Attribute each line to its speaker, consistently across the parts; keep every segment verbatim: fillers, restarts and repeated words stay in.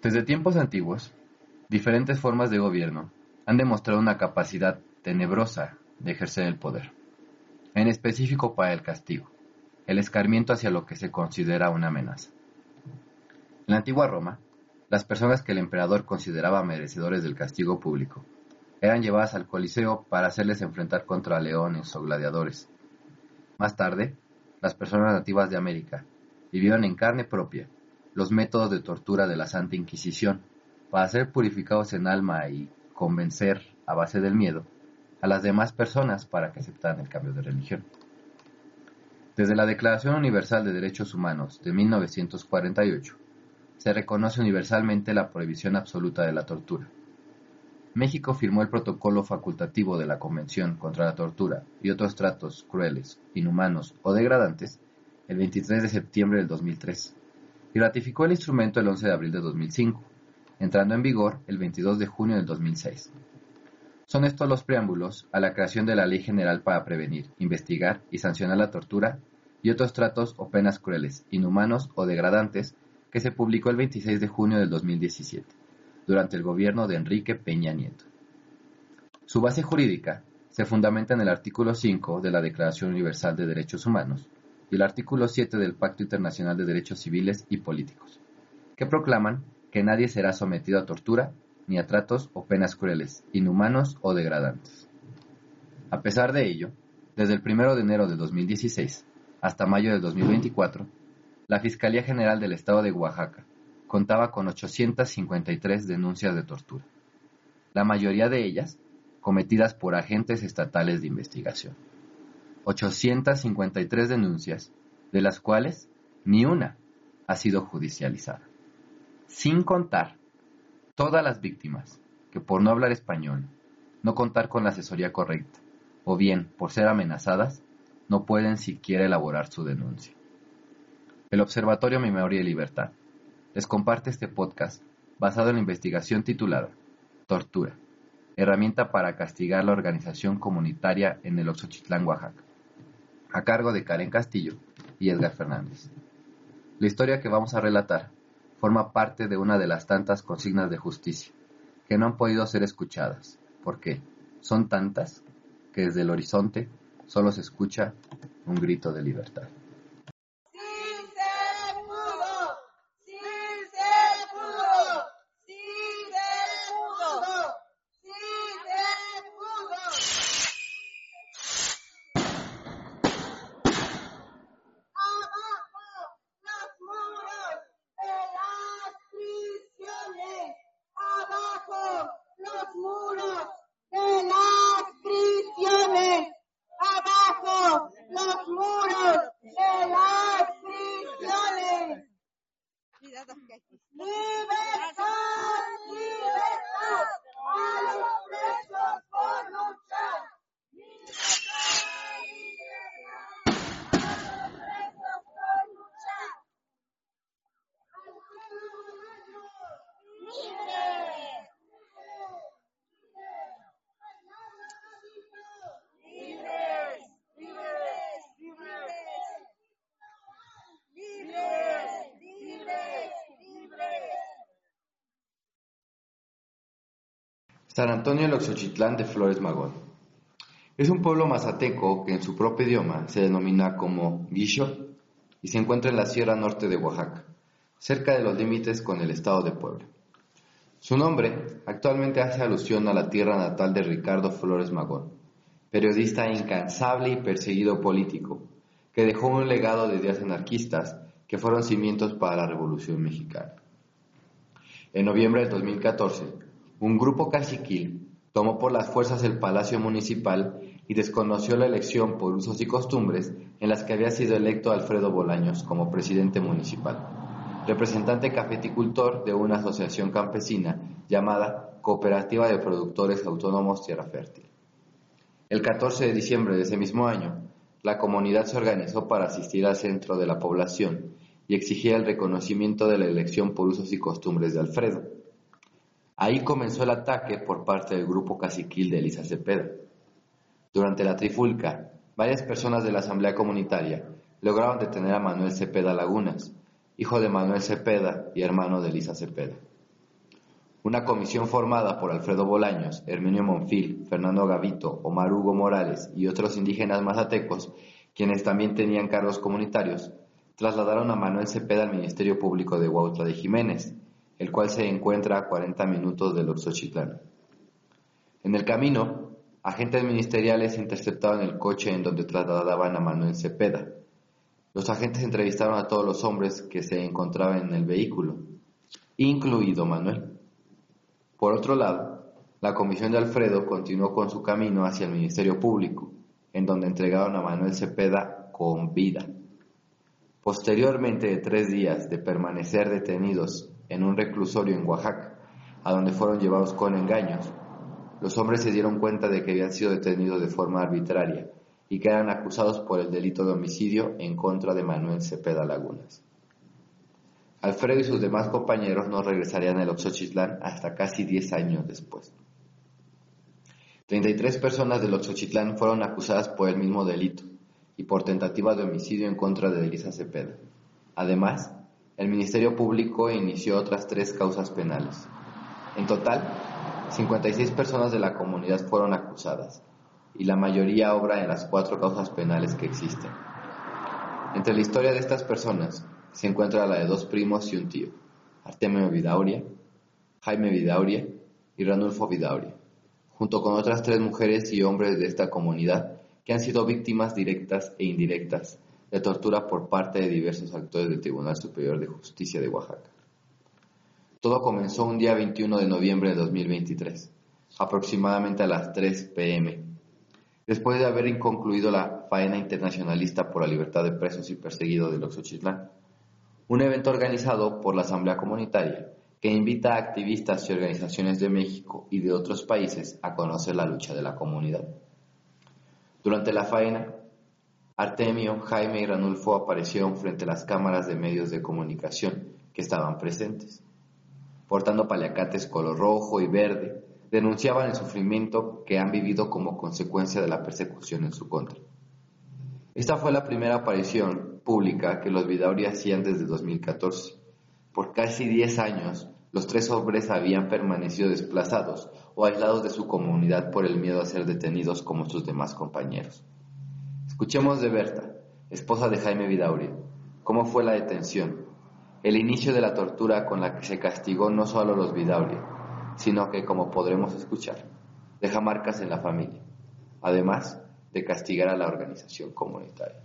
Speaker 1: Desde tiempos antiguos, diferentes formas de gobierno han demostrado una capacidad tenebrosa de ejercer el poder, en específico para el castigo, el escarmiento hacia lo que se considera una amenaza. En la antigua Roma, las personas que el emperador consideraba merecedores del castigo público eran llevadas al Coliseo para hacerles enfrentar contra leones o gladiadores. Más tarde, las personas nativas de América vivieron en carne propia los métodos de tortura de la Santa Inquisición para ser purificados en alma y convencer, a base del miedo, a las demás personas para que aceptaran el cambio de religión. Desde la Declaración Universal de Derechos Humanos de mil novecientos cuarenta y ocho, se reconoce universalmente la prohibición absoluta de la tortura. México firmó el protocolo facultativo de la Convención contra la Tortura y otros tratos crueles, inhumanos o degradantes el veintitrés de septiembre del dos mil tres y ratificó el instrumento el once de abril de dos mil cinco, entrando en vigor el veintidós de junio del dos mil seis. Son estos los preámbulos a la creación de la Ley General para prevenir, investigar y sancionar la tortura y otros tratos o penas crueles, inhumanos o degradantes que se publicó el veintiséis de junio del dos mil diecisiete, durante el gobierno de Enrique Peña Nieto. Su base jurídica se fundamenta en el artículo cinco de la Declaración Universal de Derechos Humanos y el artículo siete del Pacto Internacional de Derechos Civiles y Políticos, que proclaman que nadie será sometido a tortura ni a tratos o penas crueles, inhumanos o degradantes. A pesar de ello, desde el primero de enero de dos mil dieciséis hasta mayo de dos mil veinticuatro, la Fiscalía General del Estado de Oaxaca contaba con ochocientas cincuenta y tres denuncias de tortura, la mayoría de ellas cometidas por agentes estatales de investigación. ochocientas cincuenta y tres denuncias, de las cuales ni una ha sido judicializada. Sin contar todas las víctimas que por no hablar español, no contar con la asesoría correcta, o bien por ser amenazadas, no pueden siquiera elaborar su denuncia. El Observatorio Memoria y Libertad les comparte este podcast basado en la investigación titulada Tortura, herramienta para castigar la organización comunitaria en el Oxochitlán, Oaxaca, a cargo de Karen Castillo y Edgar Fernández. La historia que vamos a relatar forma parte de una de las tantas consignas de justicia que no han podido ser escuchadas, porque son tantas que desde el horizonte solo se escucha un grito de libertad. San Antonio el Oxochitlán de Flores Magón. Es un pueblo mazateco que en su propio idioma se denomina como Guixó y se encuentra en la Sierra Norte de Oaxaca, cerca de los límites con el estado de Puebla. Su nombre actualmente hace alusión a la tierra natal de Ricardo Flores Magón, periodista incansable y perseguido político, que dejó un legado de ideas anarquistas que fueron cimientos para la Revolución Mexicana. En noviembre del dos mil catorce, un grupo caciquil tomó por las fuerzas el Palacio Municipal y desconoció la elección por usos y costumbres en las que había sido electo Alfredo Bolaños como presidente municipal, representante cafeticultor de una asociación campesina llamada Cooperativa de Productores Autónomos Tierra Fértil. El catorce de diciembre de ese mismo año, la comunidad se organizó para asistir al centro de la población y exigir el reconocimiento de la elección por usos y costumbres de Alfredo. Ahí comenzó el ataque por parte del grupo caciquil de Elisa Cepeda. Durante la trifulca, varias personas de la asamblea comunitaria lograron detener a Manuel Cepeda Lagunas, hijo de Manuel Cepeda y hermano de Elisa Cepeda. Una comisión formada por Alfredo Bolaños, Herminio Monfil, Fernando Gavito, Omar Hugo Morales y otros indígenas mazatecos, quienes también tenían cargos comunitarios, trasladaron a Manuel Cepeda al Ministerio Público de Huautla de Jiménez, el cual se encuentra a cuarenta minutos del Oxochitlán. En el camino, agentes ministeriales interceptaron el coche en donde trasladaban a Manuel Cepeda. Los agentes entrevistaron a todos los hombres que se encontraban en el vehículo, incluido Manuel. Por otro lado, la comisión de Alfredo continuó con su camino hacia el Ministerio Público, en donde entregaron a Manuel Cepeda con vida. Posteriormente de tres días de permanecer detenidos en un reclusorio en Oaxaca, a donde fueron llevados con engaños, los hombres se dieron cuenta de que habían sido detenidos de forma arbitraria y que eran acusados por el delito de homicidio en contra de Manuel Cepeda Lagunas. Alfredo y sus demás compañeros no regresarían al Oxochitlán hasta casi diez años después. treinta y tres personas del Oxochitlán fueron acusadas por el mismo delito y por tentativa de homicidio en contra de Elisa Cepeda. Además, el Ministerio Público inició otras tres causas penales. En total, cincuenta y seis personas de la comunidad fueron acusadas, y la mayoría obra en las cuatro causas penales que existen. Entre la historia de estas personas se encuentra la de dos primos y un tío, Artemio Vidauria, Jaime Vidauria y Ranulfo Vidauria, junto con otras tres mujeres y hombres de esta comunidad que han sido víctimas directas e indirectas de tortura por parte de diversos actores del Tribunal Superior de Justicia de Oaxaca. Todo comenzó un día veintiuno de noviembre de dos mil veintitrés, aproximadamente a las tres pe eme, después de haber concluido la faena internacionalista por la libertad de presos y perseguidos del Oxochitlán, un evento organizado por la Asamblea Comunitaria que invita a activistas y organizaciones de México y de otros países a conocer la lucha de la comunidad. Durante la faena, Artemio, Jaime y Ranulfo aparecieron frente a las cámaras de medios de comunicación que estaban presentes. Portando paliacates color rojo y verde, denunciaban el sufrimiento que han vivido como consecuencia de la persecución en su contra. Esta fue la primera aparición pública que los Vidauri hacían desde dos mil catorce. Por casi diez años, los tres hombres habían permanecido desplazados o aislados de su comunidad por el miedo a ser detenidos como sus demás compañeros. Escuchemos de Berta, esposa de Jaime Vidauri, cómo fue la detención, el inicio de la tortura con la que se castigó no solo a los Vidauri, sino que, como podremos escuchar, deja marcas en la familia, además de castigar a la organización comunitaria.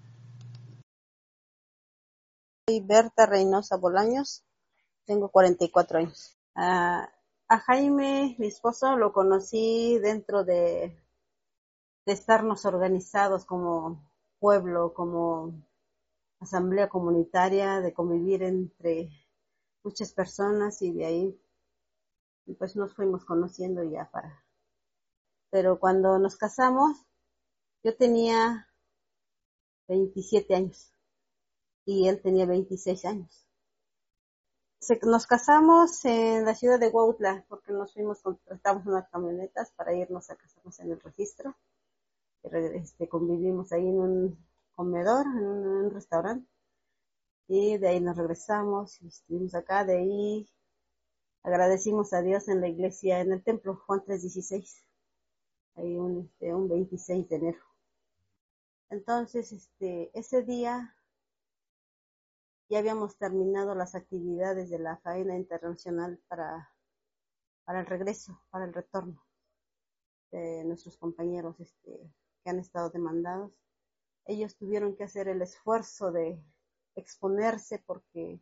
Speaker 2: Soy Berta Reynosa Bolaños, tengo cuarenta y cuatro años. Uh, a Jaime, mi esposo, lo conocí dentro de, de estarnos organizados como pueblo, como asamblea comunitaria, de convivir entre muchas personas, y de ahí pues nos fuimos conociendo ya para. Pero cuando nos casamos, yo tenía veintisiete años y él tenía veintiséis años. Se, nos casamos en la ciudad de Huautla porque nos fuimos, contratamos unas camionetas para irnos a casarnos en el registro. Este, convivimos ahí en un comedor, en un, en un restaurante, y de ahí nos regresamos y estuvimos acá. De ahí agradecimos a Dios en la iglesia, en el templo Juan tres dieciséis, ahí un, este, un veintiséis de enero. Entonces, este, ese día ya habíamos terminado las actividades de la faena internacional para, para el regreso, para el retorno de nuestros compañeros este, que han estado demandados. Ellos tuvieron que hacer el esfuerzo de exponerse porque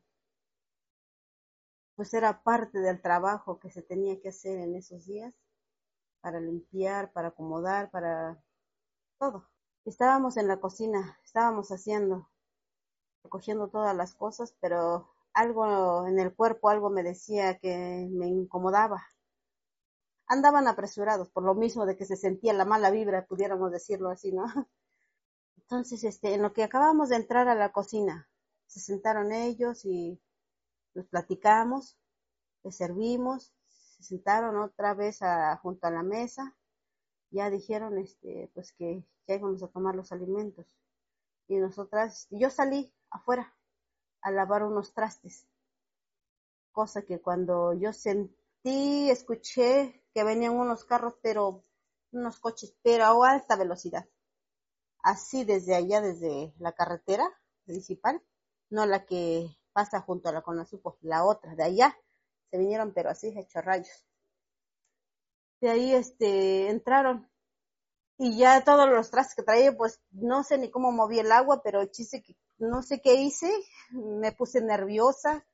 Speaker 2: pues era parte del trabajo que se tenía que hacer en esos días, para limpiar, para acomodar, para todo. Estábamos en la cocina, estábamos haciendo, recogiendo todas las cosas, pero algo en el cuerpo, algo me decía que me incomodaba. Andaban apresurados, por lo mismo de que se sentía la mala vibra, pudiéramos decirlo así, ¿no? Entonces, este, en lo que acabamos de entrar a la cocina, se sentaron ellos y nos platicamos, les servimos, se sentaron otra vez a, junto a la mesa, ya dijeron este, pues que ya íbamos a tomar los alimentos. Y nosotras, yo salí afuera a lavar unos trastes, cosa que cuando yo sent, sí escuché que venían unos carros, pero unos coches, pero a alta velocidad. Así desde allá, desde la carretera principal, no la que pasa junto a la Conasupo, la otra, de allá, se vinieron, pero así, hechos rayos. De ahí este, entraron, y ya todos los trastes que traía, pues no sé ni cómo moví el agua, pero chiste que no sé qué hice, me puse nerviosa,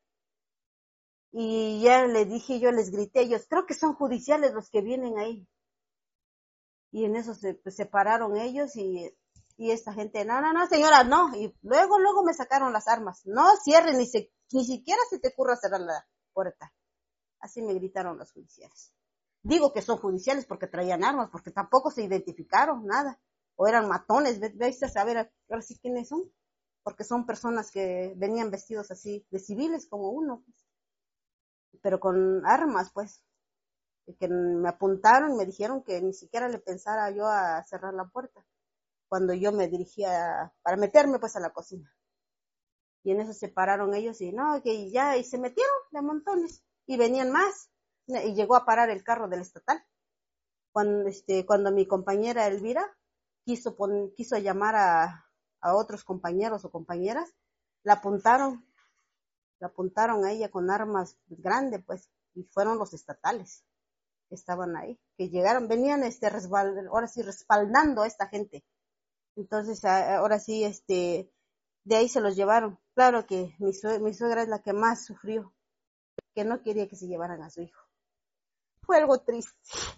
Speaker 2: y ya le dije, yo les grité a ellos, creo que son judiciales los que vienen ahí. Y en eso se pues, separaron ellos y, y esta gente, no, no, no, señora, no. Y luego, luego me sacaron las armas. No cierren, ni, se, ni siquiera se te ocurra cerrar la puerta. Así me gritaron los judiciales. Digo que son judiciales porque traían armas, porque tampoco se identificaron, nada. O eran matones, veis a saber ahora sí quiénes son. Porque son personas que venían vestidos así, de civiles como uno. Pues. Pero con armas, pues. Que me apuntaron y me dijeron que ni siquiera le pensara yo a cerrar la puerta cuando yo me dirigía para meterme pues a la cocina. Y en eso se pararon ellos y no, que ya, y se metieron de montones y venían más y llegó a parar el carro del estatal. Cuando, este, cuando mi compañera Elvira quiso, pon, quiso llamar a, a otros compañeros o compañeras, la apuntaron, la apuntaron a ella con armas grandes pues y fueron los estatales. Estaban ahí, que llegaron, venían este respald, ahora sí respaldando a esta gente. Entonces, ahora sí, este, de ahí se los llevaron. Claro que mi, suegra, mi suegra es la que más sufrió, que no quería que se llevaran a su hijo. Fue algo triste.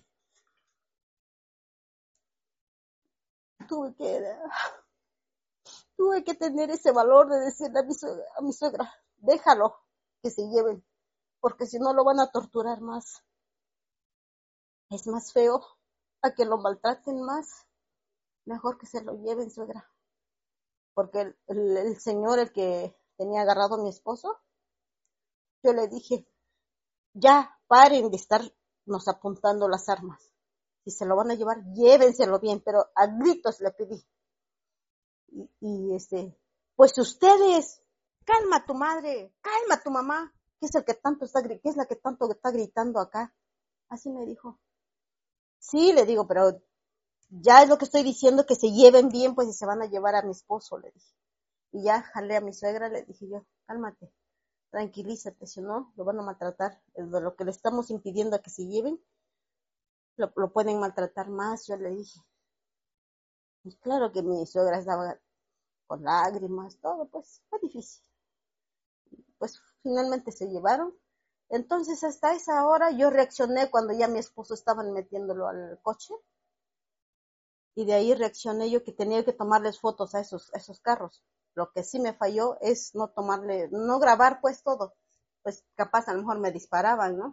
Speaker 2: Tuve que, tuve que tener ese valor de decirle a mi suegra, a mi suegra, déjalo, que se lleven, porque si no lo van a torturar más. Es más feo a que lo maltraten más. Mejor que se lo lleven, suegra. Porque el, el, el señor, el que tenía agarrado a mi esposo, yo le dije, ya paren de estarnos apuntando las armas. Si se lo van a llevar, llévenselo bien, pero a gritos le pedí. Y, y este, pues ustedes, calma a tu madre, calma a tu mamá, que es el que tanto está, que es la que tanto está gritando acá. Así me dijo. Sí, le digo, pero ya es lo que estoy diciendo, que se lleven bien, pues, y se van a llevar a mi esposo, le dije. Y ya jalé a mi suegra, le dije yo, cálmate, tranquilízate, si no, lo van a maltratar. De lo que le estamos impidiendo a que se lleven, lo, lo pueden maltratar más, yo le dije. Y claro que mi suegra estaba con lágrimas, todo, pues, fue difícil. Pues, finalmente se llevaron. Entonces, hasta esa hora, yo reaccioné cuando ya mi esposo estaban metiéndolo al coche. Y de ahí reaccioné yo que tenía que tomarles fotos a esos, a esos carros. Lo que sí me falló es no tomarle, no grabar pues todo. Pues capaz a lo mejor me disparaban, ¿no?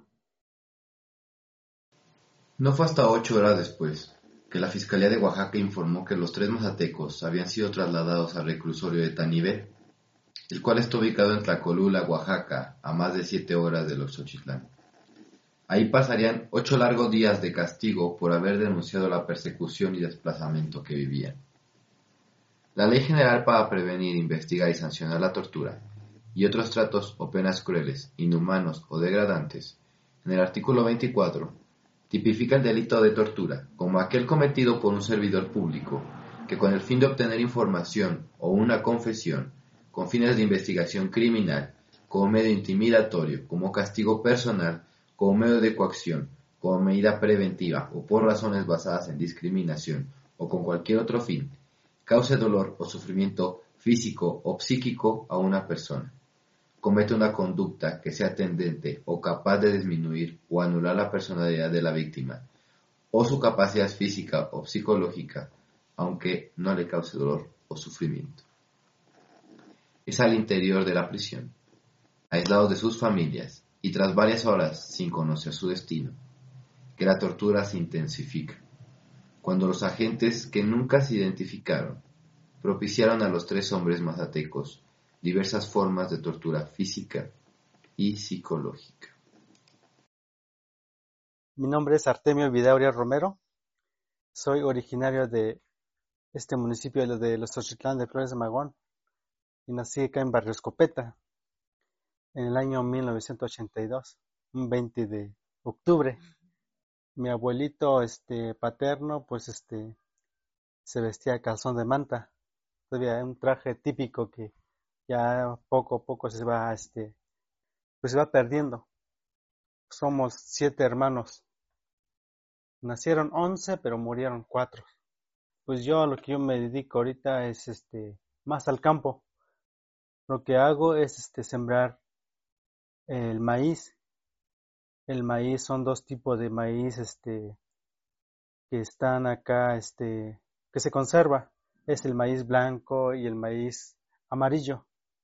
Speaker 1: No fue hasta ocho horas después que la Fiscalía de Oaxaca informó que los tres mazatecos habían sido trasladados al reclusorio de Tanibé, el cual está ubicado en Tlacolula, Oaxaca, a más de siete horas de Oxochitlán. Ahí pasarían ocho largos días de castigo por haber denunciado la persecución y desplazamiento que vivían. La Ley General para Prevenir, Investigar y Sancionar la Tortura y otros tratos o penas crueles, inhumanos o degradantes, en el artículo veinticuatro, tipifica el delito de tortura como aquel cometido por un servidor público que con el fin de obtener información o una confesión con fines de investigación criminal, como medio intimidatorio, como castigo personal, como medio de coacción, como medida preventiva o por razones basadas en discriminación o con cualquier otro fin, cause dolor o sufrimiento físico o psíquico a una persona, comete una conducta que sea tendente o capaz de disminuir o anular la personalidad de la víctima o su capacidad física o psicológica, aunque no le cause dolor o sufrimiento. Es al interior de la prisión, aislados de sus familias y tras varias horas sin conocer su destino, que la tortura se intensifica, cuando los agentes que nunca se identificaron propiciaron a los tres hombres mazatecos diversas formas de tortura física y psicológica.
Speaker 3: Mi nombre es Artemio Vidaurria Romero, soy originario de este municipio de Los Ochitlán de Flores de Magón y nací acá en Barrio Escopeta en el año mil novecientos ochenta y dos, un veinte de octubre. Mi abuelito este paterno pues este se vestía de calzón de manta. Todavía un traje típico que ya poco a poco se va este pues se va perdiendo. Somos siete hermanos. Nacieron once, pero murieron cuatro. Pues yo a lo que yo me dedico ahorita es este más al campo. Lo que hago es este sembrar el maíz. El maíz son dos tipos de maíz este que están acá este que se conserva. Es el maíz blanco y el maíz amarillo.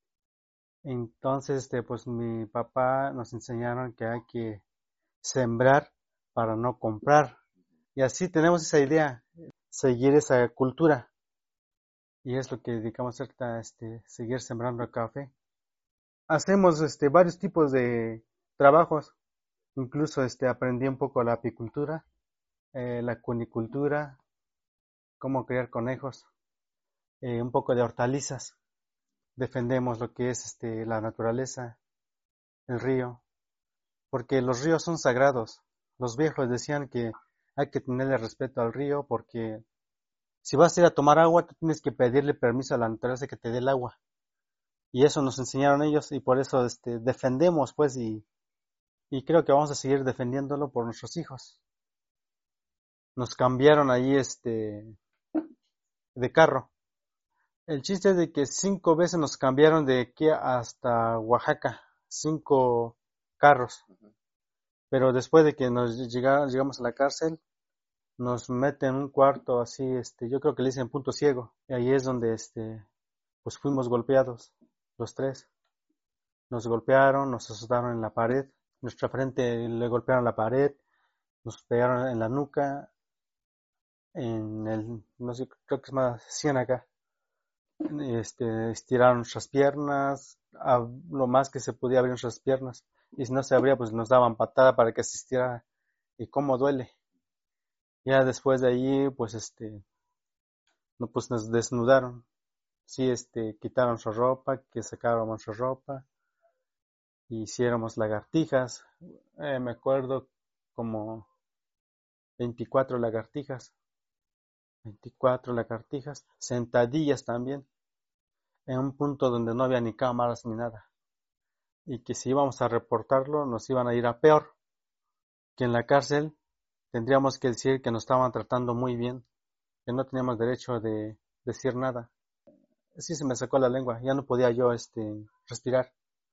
Speaker 3: Entonces, este pues mi papá nos enseñaron que hay que sembrar para no comprar. Y así tenemos esa idea, seguir esa cultura. Y es lo que dedicamos ahorita, este, seguir sembrando café. Hacemos este, varios tipos de trabajos. Incluso este, aprendí un poco la apicultura, eh, la cunicultura, cómo criar conejos, eh, un poco de hortalizas. Defendemos lo que es este, la naturaleza, el río, porque los ríos son sagrados. Los viejos decían que hay que tenerle respeto al río porque si vas a ir a tomar agua, tú tienes que pedirle permiso a la naturaleza que te dé el agua. Y eso nos enseñaron ellos y por eso este, defendemos, pues, y, y creo que vamos a seguir defendiéndolo por nuestros hijos. Nos cambiaron ahí este, de carro. El chiste es de que cinco veces nos cambiaron de aquí hasta Oaxaca, cinco carros. Pero después de que nos llegamos, llegamos a la cárcel, nos meten en un cuarto así, este, yo creo que le dicen punto ciego. Y ahí es donde este, pues fuimos golpeados, los tres. Nos golpearon, nos asustaron en la pared, nuestra frente le golpearon la pared, nos pegaron en la nuca, en el, no sé, creo que es más cien acá. Este, estiraron nuestras piernas, a lo más que se podía abrir nuestras piernas. Y si no se abría, pues nos daban patada para que se estirara. Y cómo duele. Ya después de ahí, pues este, no, pues nos desnudaron. Sí, este, quitaron nuestra ropa, que sacáramos nuestra ropa. Y hiciéramos lagartijas. Eh, me acuerdo como veinticuatro lagartijas. veinticuatro lagartijas. Sentadillas también. En un punto donde no había ni cámaras ni nada. Y que si íbamos a reportarlo, nos iban a ir a peor. Que en la cárcel tendríamos que decir que nos estaban tratando muy bien. Que no teníamos derecho de decir nada. Sí se me sacó la lengua. Ya no podía yo este, respirar.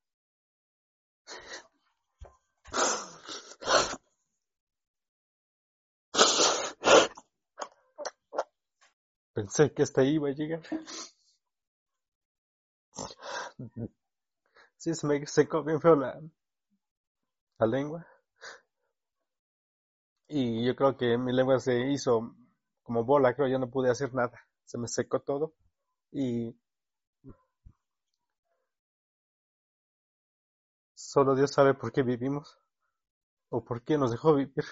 Speaker 3: Pensé que hasta ahí iba a llegar. Sí, se me secó bien feo la, la lengua. Y yo creo que mi lengua se hizo como bola, creo, yo no pude hacer nada. Se me secó todo. Y solo Dios sabe por qué vivimos. O por qué nos dejó vivir.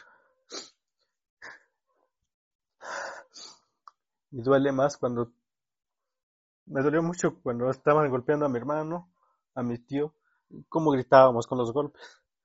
Speaker 3: Y duele más cuando... Me dolió mucho cuando estaban golpeando a mi hermano, a mi tío. Cómo gritábamos con los golpes.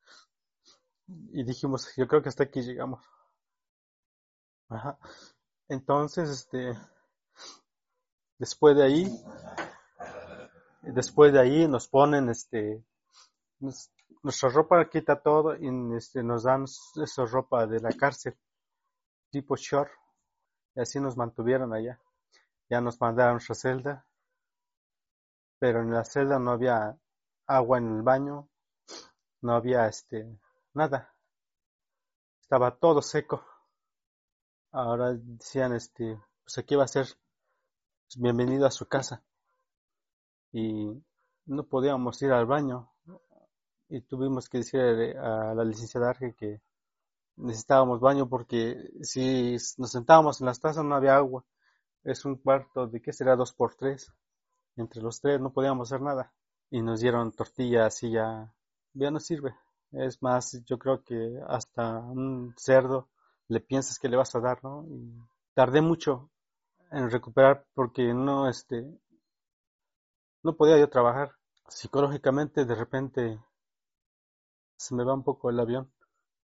Speaker 3: Y dijimos, yo creo que hasta aquí llegamos. Ajá. Entonces, este... Después de ahí... Después de ahí nos ponen, este... Nos, nuestra ropa quita todo y este, nos dan esa ropa de la cárcel. Tipo short. Y así nos mantuvieron allá. Ya nos mandaron a nuestra celda. Pero en la celda no había agua en el baño. No había este nada. Estaba todo seco. Ahora decían este, pues aquí va a ser bienvenido a su casa. Y no podíamos ir al baño. Y tuvimos que decir a la licenciada Arge que necesitábamos baño porque si nos sentábamos en las tazas no había agua. Es un cuarto de, ¿qué será? Dos por tres. Entre los tres no podíamos hacer nada. Y nos dieron tortillas y ya, ya no sirve. Es más, yo creo que hasta un cerdo le piensas que le vas a dar, ¿no? Y tardé mucho en recuperar porque no, este, no podía yo trabajar. Psicológicamente de repente se me va un poco el avión.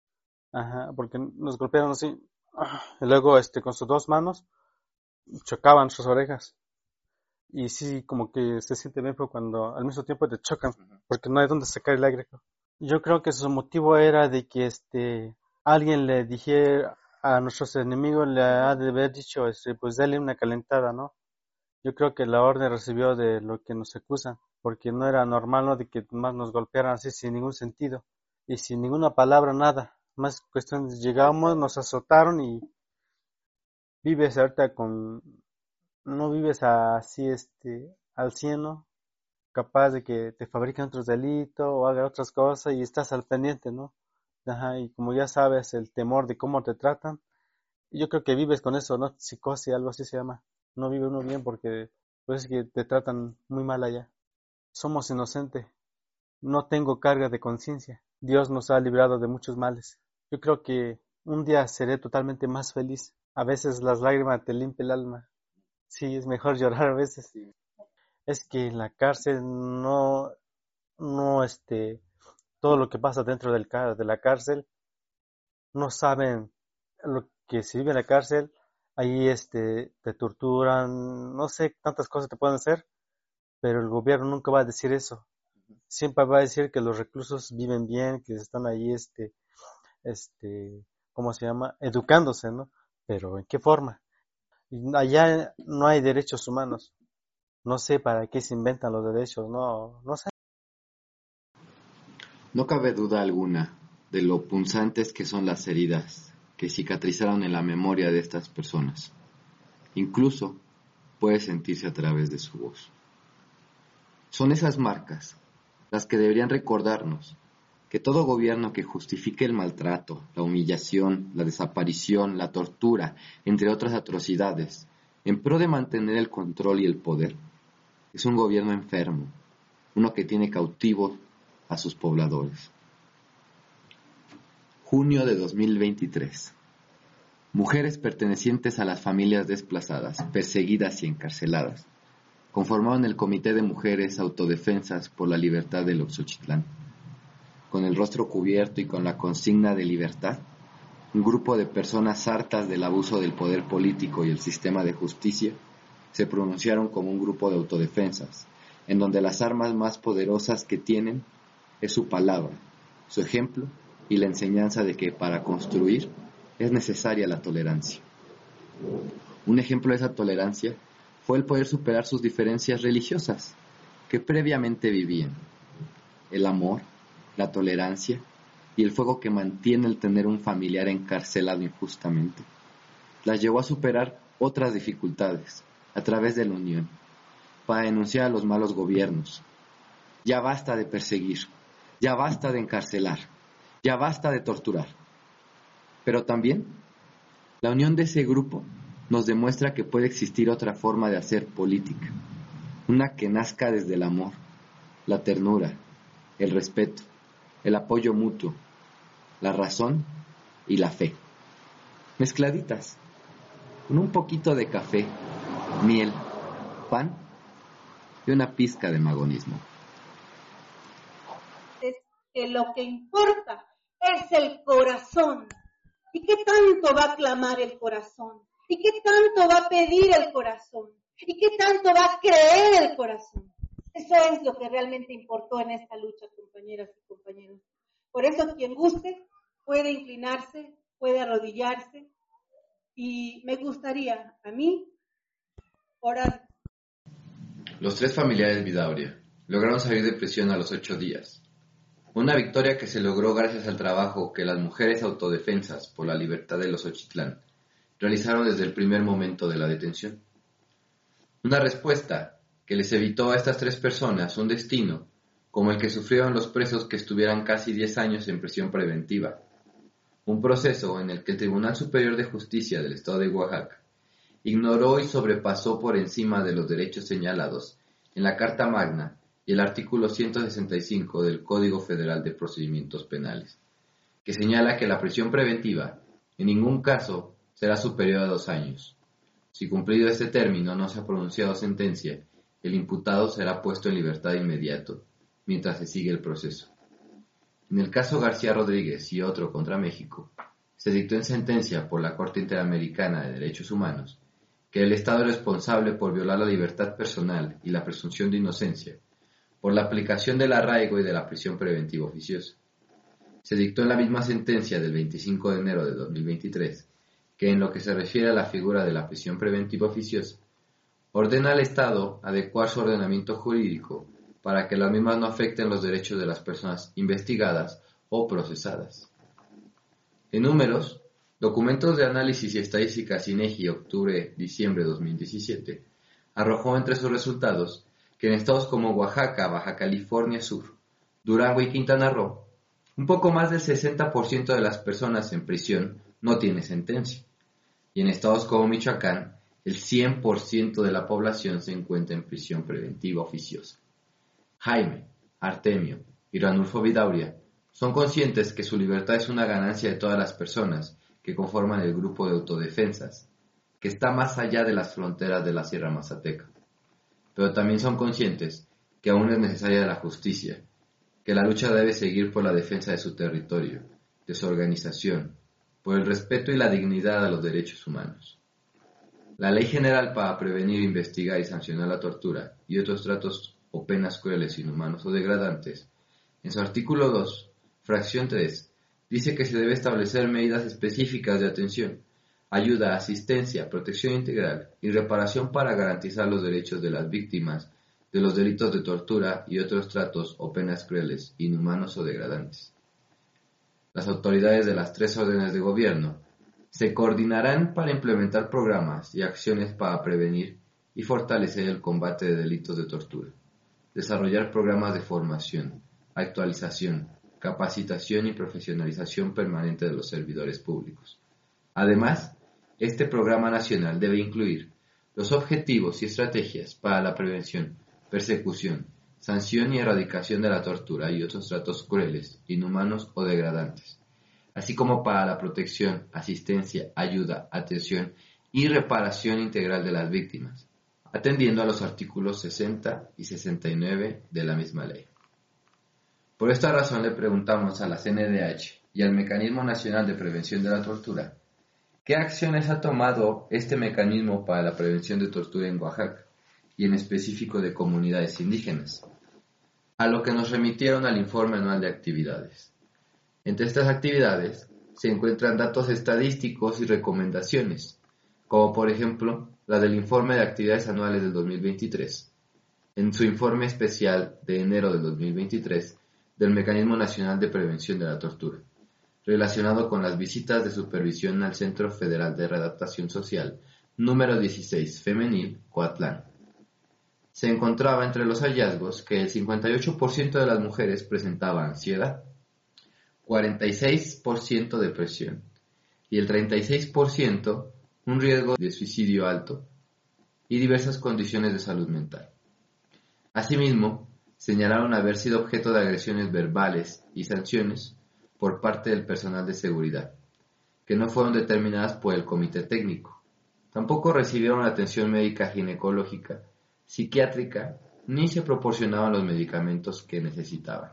Speaker 3: Ajá, porque nos golpearon así. Y luego, este, con sus dos manos, chocaban sus orejas. Y sí, como que se siente bien fue cuando al mismo tiempo te chocan, porque no hay donde sacar el aire. Yo creo que su motivo era de que este alguien le dijera a nuestros enemigos, le ha de haber dicho, este, pues dale una calentada, ¿no? Yo creo que la orden recibió de lo que nos acusan, porque no era normal, ¿no? De que más nos golpearan así sin ningún sentido y sin ninguna palabra, nada. Más cuestión de llegamos, nos azotaron y vives ahorita con, no vives así, este, al cien, ¿no? Capaz de que te fabriquen otros delitos o hagan otras cosas y estás al pendiente, ¿no? Ajá, y como ya sabes, el temor de cómo te tratan, yo creo que vives con eso, ¿no? Psicosis, algo así se llama. No vive uno bien porque pues es que te tratan muy mal allá. Somos inocentes, no tengo carga de conciencia. Dios nos ha librado de muchos males. Yo creo que un día seré totalmente más feliz. A veces las lágrimas te limpian el alma. Sí, es mejor llorar a veces. Es que en la cárcel no, no, este, todo lo que pasa dentro del, de la cárcel, no saben lo que se vive en la cárcel. Ahí, este, te torturan, no sé, tantas cosas te pueden hacer, pero el gobierno nunca va a decir eso. Siempre va a decir que los reclusos viven bien, que están ahí, este, este, ¿cómo se llama? Educándose, ¿no? Pero ¿en qué forma? Allá no hay derechos humanos. No sé para qué se inventan los derechos, no, no sé.
Speaker 1: No cabe duda alguna de lo punzantes que son las heridas que cicatrizaron en la memoria de estas personas. Incluso puede sentirse a través de su voz. Son esas marcas las que deberían recordarnos que todo gobierno que justifique el maltrato, la humillación, la desaparición, la tortura, entre otras atrocidades, en pro de mantener el control y el poder, es un gobierno enfermo, uno que tiene cautivos a sus pobladores. Junio de dos mil veintitrés. Mujeres pertenecientes a las familias desplazadas, perseguidas y encarceladas, conformaron el Comité de Mujeres Autodefensas por la Libertad del Oxochitlán. Con el rostro cubierto y con la consigna de libertad, un grupo de personas hartas del abuso del poder político y el sistema de justicia se pronunciaron como un grupo de autodefensas, en donde las armas más poderosas que tienen es su palabra, su ejemplo y la enseñanza de que para construir es necesaria la tolerancia. Un ejemplo de esa tolerancia fue el poder superar sus diferencias religiosas que previamente vivían. El amor, la tolerancia y el fuego que mantiene el tener un familiar encarcelado injustamente las llevó a superar otras dificultades a través de la unión para denunciar a los malos gobiernos. Ya basta de perseguir, ya basta de encarcelar, ya basta de torturar. Pero también la unión de ese grupo nos demuestra que puede existir otra forma de hacer política, una que nazca desde el amor, la ternura, el respeto, el apoyo mutuo, la razón y la fe, mezcladitas, con un poquito de café, miel, pan y una pizca de magonismo.
Speaker 4: Es que lo que importa es el corazón. ¿Y qué tanto va a clamar el corazón? ¿Y qué tanto va a pedir el corazón? ¿Y qué tanto va a creer el corazón? Eso es lo que realmente importó en esta lucha, compañeras y compañeros. Por eso quien guste puede inclinarse, puede arrodillarse y me gustaría a mí orar.
Speaker 1: Los tres familiares Vidaurria lograron salir de prisión a los ocho días. Una victoria que se logró gracias al trabajo que las mujeres autodefensas por la libertad de los Ochitlán realizaron desde el primer momento de la detención. Una respuesta que les evitó a estas tres personas un destino como el que sufrieron los presos que estuvieran casi diez años en prisión preventiva. Un proceso en el que el Tribunal Superior de Justicia del Estado de Oaxaca ignoró y sobrepasó por encima de los derechos señalados en la Carta Magna y el artículo ciento sesenta y cinco del Código Federal de Procedimientos Penales, que señala que la prisión preventiva en ningún caso será superior a dos años. Si cumplido este término no se ha pronunciado sentencia, el imputado será puesto en libertad de inmediato, mientras se sigue el proceso. En el caso García Rodríguez y otro contra México, se dictó en sentencia por la Corte Interamericana de Derechos Humanos que el Estado es responsable por violar la libertad personal y la presunción de inocencia, por la aplicación del arraigo y de la prisión preventiva oficiosa. Se dictó en la misma sentencia del veinticinco de enero de dos mil veintitrés que en lo que se refiere a la figura de la prisión preventiva oficiosa, ordena al Estado adecuar su ordenamiento jurídico para que las mismas no afecten los derechos de las personas investigadas o procesadas. En números, documentos de análisis y estadísticas INEGI octubre-diciembre de dos mil diecisiete arrojó entre sus resultados que en estados como Oaxaca, Baja California Sur, Durango y Quintana Roo, un poco más del sesenta por ciento de las personas en prisión no tiene sentencia, y en estados como Michoacán, el cien por ciento de la población se encuentra en prisión preventiva oficiosa. Jaime, Artemio y Ranulfo Vidauria son conscientes que su libertad es una ganancia de todas las personas que conforman el grupo de autodefensas, que está más allá de las fronteras de la Sierra Mazateca. Pero también son conscientes que aún es necesaria la justicia, que la lucha debe seguir por la defensa de su territorio, de su organización, por el respeto y la dignidad a los derechos humanos. La Ley General para prevenir, investigar y sancionar la tortura y otros tratos o penas crueles, inhumanos o degradantes, en su artículo dos, fracción tres, dice que se debe establecer medidas específicas de atención, ayuda, asistencia, protección integral y reparación para garantizar los derechos de las víctimas de los delitos de tortura y otros tratos o penas crueles, inhumanos o degradantes. Las autoridades de las tres órdenes de gobierno se coordinarán para implementar programas y acciones para prevenir y fortalecer el combate de delitos de tortura, desarrollar programas de formación, actualización, capacitación y profesionalización permanente de los servidores públicos. Además, este programa nacional debe incluir los objetivos y estrategias para la prevención, persecución, sanción y erradicación de la tortura y otros tratos crueles, inhumanos o degradantes, así como para la protección, asistencia, ayuda, atención y reparación integral de las víctimas, atendiendo a los artículos sesenta y sesenta y nueve de la misma ley. Por esta razón le preguntamos a la C N D H y al Mecanismo Nacional de Prevención de la Tortura, ¿qué acciones ha tomado este mecanismo para la prevención de tortura en Oaxaca, y en específico de comunidades indígenas? A lo que nos remitieron al informe anual de actividades. Entre estas actividades se encuentran datos estadísticos y recomendaciones, como por ejemplo la del informe de actividades anuales del dos mil veintitrés, en su informe especial de enero del dos mil veintitrés del Mecanismo Nacional de Prevención de la Tortura, relacionado con las visitas de supervisión al Centro Federal de Readaptación Social número dieciséis Femenil, Coatlán. Se encontraba entre los hallazgos que el cincuenta y ocho por ciento de las mujeres presentaba ansiedad, cuarenta y seis por ciento depresión y el treinta y seis por ciento un riesgo de suicidio alto y diversas condiciones de salud mental. Asimismo, señalaron haber sido objeto de agresiones verbales y sanciones por parte del personal de seguridad, que no fueron determinadas por el comité técnico. Tampoco recibieron atención médica ginecológica, psiquiátrica, ni se proporcionaban los medicamentos que necesitaban.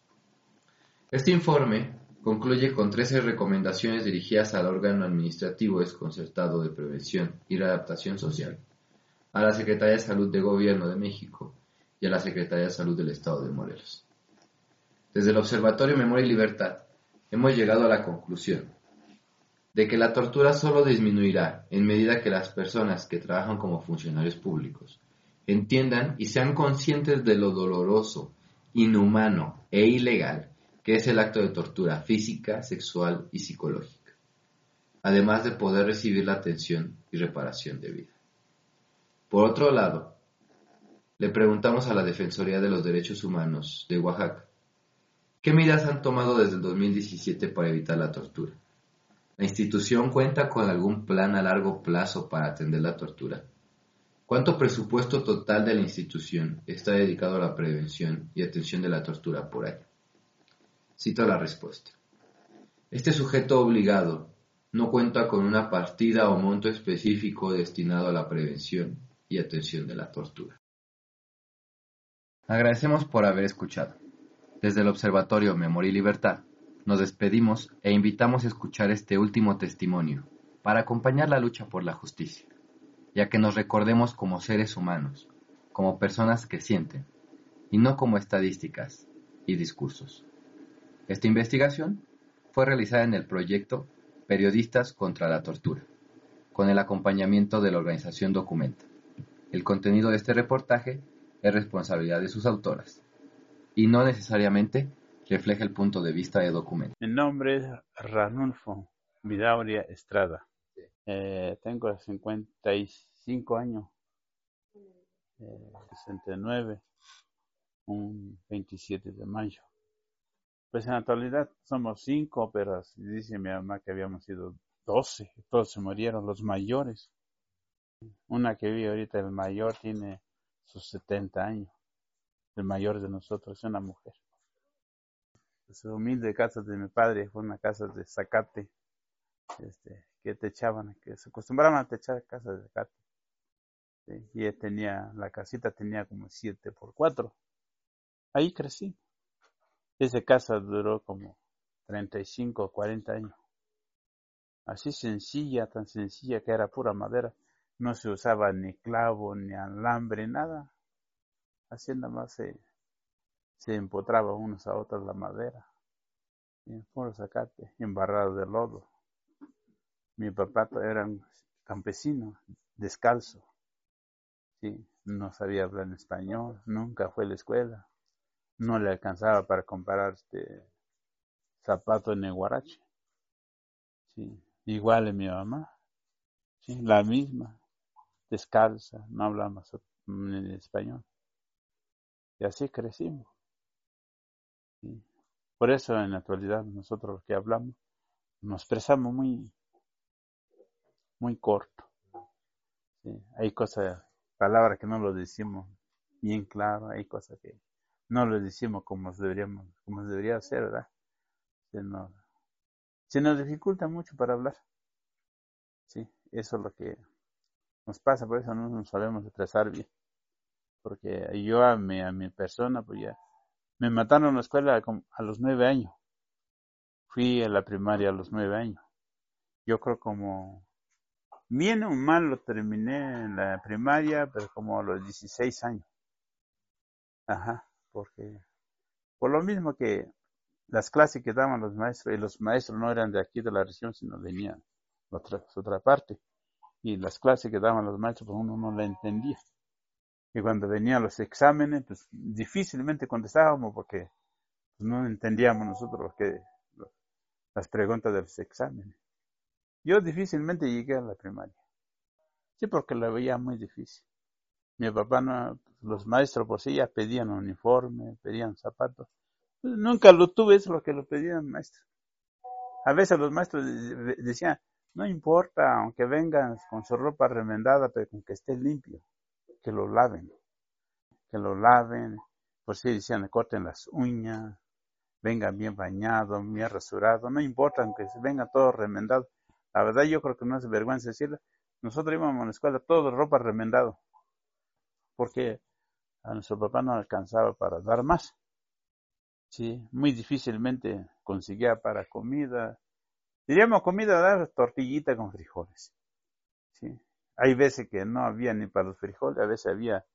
Speaker 1: Este informe concluye con trece recomendaciones dirigidas al órgano administrativo desconcertado de prevención y readaptación social, a la Secretaría de Salud de Gobierno de México y a la Secretaría de Salud del Estado de Morelos. Desde el Observatorio Memoria y Libertad hemos llegado a la conclusión de que la tortura solo disminuirá en medida que las personas que trabajan como funcionarios públicos entiendan y sean conscientes de lo doloroso, inhumano e ilegal que es el acto de tortura física, sexual y psicológica, además de poder recibir la atención y reparación debida. Por otro lado, le preguntamos a la Defensoría de los Derechos Humanos de Oaxaca, ¿qué medidas han tomado desde el dos mil diecisiete para evitar la tortura? ¿La institución cuenta con algún plan a largo plazo para atender la tortura? ¿Cuánto presupuesto total de la institución está dedicado a la prevención y atención de la tortura por año? Cito la respuesta. Este sujeto obligado no cuenta con una partida o monto específico destinado a la prevención y atención de la tortura. Agradecemos por haber escuchado. Desde el Observatorio Memoria y Libertad, nos despedimos e invitamos a escuchar este último testimonio para acompañar la lucha por la justicia, ya que nos recordemos como seres humanos, como personas que sienten, y no como estadísticas y discursos. Esta investigación fue realizada en el proyecto Periodistas contra la Tortura, con el acompañamiento de la organización Documenta. El contenido de este reportaje es responsabilidad de sus autoras, y no necesariamente refleja el punto de vista de Documenta.
Speaker 5: Mi nombre es Ranulfo Vidauria Estrada. Eh, tengo cincuenta y cinco años, eh, sesenta y nueve, un veintisiete de mayo. Pues en la actualidad somos cinco, pero dice mi mamá que habíamos sido doce, todos se murieron, los mayores. Una que vive ahorita, el mayor tiene sus setenta años, el mayor de nosotros es una mujer. Pues la humilde casa de mi padre fue una casa de zacate, este, que techaban, que se acostumbraban a techar casas de zacate. ¿Sí? Y él tenía, la casita tenía como siete por cuatro. Ahí crecí. Esa casa duró como treinta y cinco o cuarenta años. Así sencilla, tan sencilla que era pura madera. No se usaba ni clavo, ni alambre, nada. Así nada más se, se empotraba unos a otros la madera. Y puro zacate, embarrado de lodo. Mi papá era un campesino, descalzo. Sí, no sabía hablar en español, nunca fue a la escuela. No le alcanzaba para comprar este zapato en el Guarache. Sí, igual en mi mamá, sí, la misma, descalza, no hablamos en español. Y así crecimos. Sí. Por eso en la actualidad nosotros los que hablamos nos expresamos muy, muy corto. Sí. Hay cosas, palabras que no lo decimos bien claro, hay cosas que no lo decimos como deberíamos, como debería ser, ¿verdad? Se nos, se nos dificulta mucho para hablar. Sí, eso es lo que nos pasa, por eso no nos sabemos expresar bien. Porque yo a mi, a mi persona, pues ya, me mataron en la escuela a los nueve años. Fui a la primaria a los nueve años. Yo creo como, bien o mal lo terminé en la primaria, pero como a los dieciséis años. Ajá, porque por lo mismo que las clases que daban los maestros, y los maestros no eran de aquí de la región, sino venían de otra, de otra parte. Y las clases que daban los maestros, pues uno no la entendía. Y cuando venían los exámenes, pues difícilmente contestábamos porque pues, no entendíamos nosotros lo que, lo, las preguntas de los exámenes. Yo difícilmente llegué a la primaria. Sí, porque la veía muy difícil. Mi papá, no, los maestros por sí ya pedían uniforme, pedían zapatos. Pues, nunca lo tuve, eso es lo que lo pedían maestros. A veces los maestros decían, no importa, aunque vengan con su ropa remendada, pero con que esté limpio, que lo laven, que lo laven, por si decían, corten las uñas, vengan bien bañados, bien rasurados, no importa, aunque vengan todos remendados. La verdad yo creo que no es vergüenza decirlo, nosotros íbamos a la escuela todo de ropa remendado, porque a nuestro papá no alcanzaba para dar más. Sí, muy difícilmente conseguía para comida. Diríamos comida, dar tortillita con frijoles. Sí. Hay veces que no había ni para los frijoles, a veces había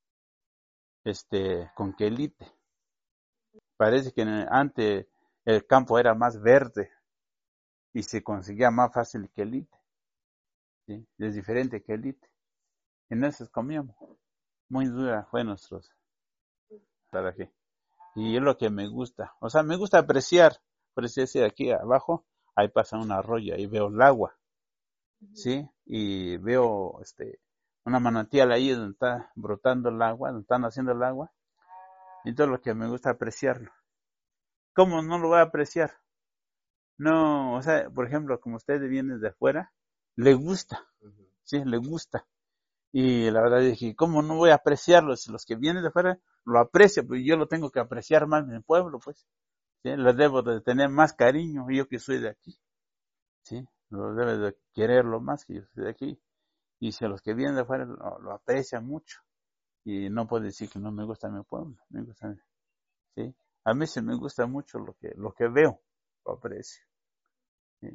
Speaker 5: este con quelite. Parece que antes el campo era más verde y se conseguía más fácil quelite. Sí, es diferente quelite. En eso comíamos. Muy dura fue nuestros para qué. Y es lo que me gusta. O sea, me gusta apreciar. Por eso decía aquí abajo, ahí pasa un arroyo, ahí veo el agua. ¿Sí? Y veo este una manantial ahí donde está brotando el agua, donde están haciendo el agua. Y todo lo que me gusta apreciarlo. ¿Cómo no lo voy a apreciar? No, o sea, por ejemplo, como usted viene de afuera, le gusta. Sí, le gusta. Y la verdad es que, ¿cómo no voy a apreciarlo? Si los que vienen de afuera lo aprecian, pues yo lo tengo que apreciar más en el pueblo, pues. ¿Sí? Lo debo de tener más cariño, yo que soy de aquí. ¿Sí? Lo debe de quererlo más que yo soy de aquí. Y si a los que vienen de afuera lo, lo aprecian mucho. Y no puedo decir que no me gusta mi pueblo. Me gusta, ¿sí? A mí sí me gusta mucho lo que, lo que veo, lo aprecio. ¿Sí?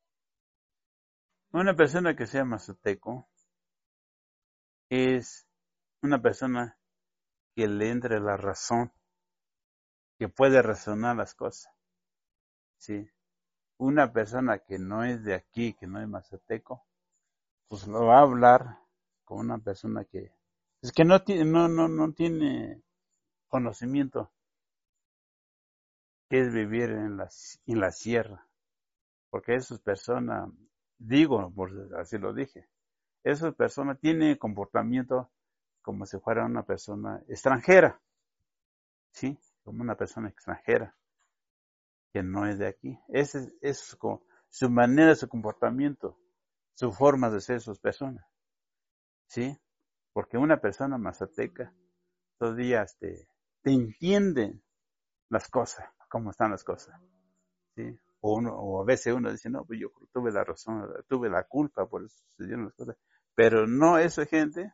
Speaker 5: Una persona que sea mazateco es una persona que le entre la razón, que puede razonar las cosas. ¿Sí? Una persona que no es de aquí, que no es mazateco, pues lo va a hablar con una persona que es que no tiene, no, no, no tiene conocimiento que es vivir en la, en la sierra, porque esas personas, digo, por así lo dije, esas personas tienen comportamiento como si fuera una persona extranjera, ¿sí? Como una persona extranjera que no es de aquí. Ese es como su manera, su comportamiento, su forma de ser sus personas, ¿sí? Porque una persona mazateca todavía te, te entiende las cosas, cómo están las cosas, ¿sí? O, uno, o a veces uno dice, no, pues yo tuve la razón, tuve la culpa, por eso sucedieron las cosas. Pero no eso, gente,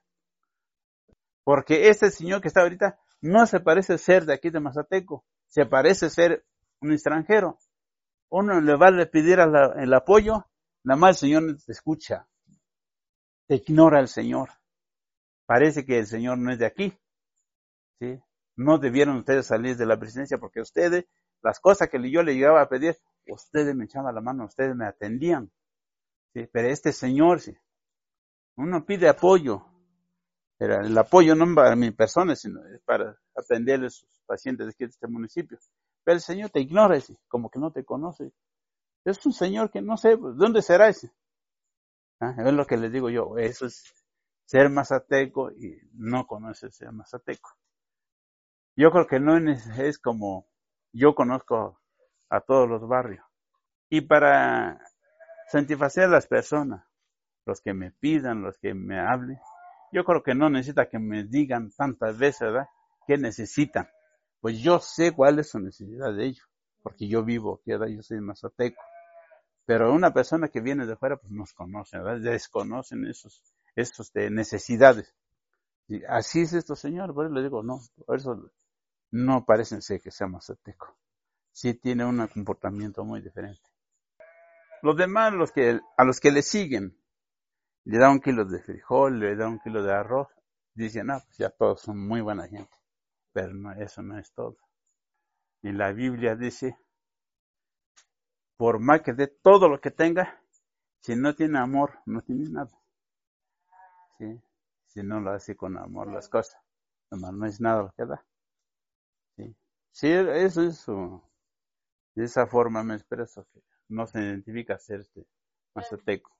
Speaker 5: porque este señor que está ahorita no se parece ser de aquí de Mazateco, se parece ser un extranjero. Uno le va a pedir la, el apoyo, nada más el Señor no te escucha, te ignora el Señor. Parece que el Señor no es de aquí, ¿sí? No debieron ustedes salir de la presidencia porque ustedes, las cosas que yo le llegaba a pedir, ustedes me echaban la mano, ustedes me atendían, ¿sí? Pero este Señor, sí, uno pide apoyo, pero el apoyo no es para mi persona, sino es para atender a sus pacientes de aquí de este municipio. Pero el Señor te ignora, ¿sí? Como que no te conoce. Es un Señor que no sé, ¿dónde será ese? ¿Ah? Es lo que les digo yo, eso es ser mazateco y no conocer ser mazateco. Yo creo que no es, es como yo conozco a todos los barrios. Y para satisfacer a las personas, los que me pidan, los que me hablen, yo creo que no necesita que me digan tantas veces, ¿verdad?, qué necesitan. Pues yo sé cuál es su necesidad de ellos, porque yo vivo aquí, ¿verdad? Yo soy mazateco. Pero una persona que viene de fuera, pues nos conoce, ¿verdad? Desconocen esos, esos de necesidades. Y así es esto, señor. Por eso le digo, no, por eso no parecen ser que sea mazateco. Sí tiene un comportamiento muy diferente. Los demás, los que, a los que le siguen, le da un kilo de frijol, le da un kilo de arroz, dicen, no, pues ya todos son muy buena gente. Pero no, eso no es todo. Y la Biblia dice, por más que dé todo lo que tenga, si no tiene amor, no tiene nada. ¿Sí? Si no lo hace con amor las cosas, nomás no es nada lo que da. ¿Sí? Sí, eso es su, de esa forma me expreso, que no se identifica ser este mazateco.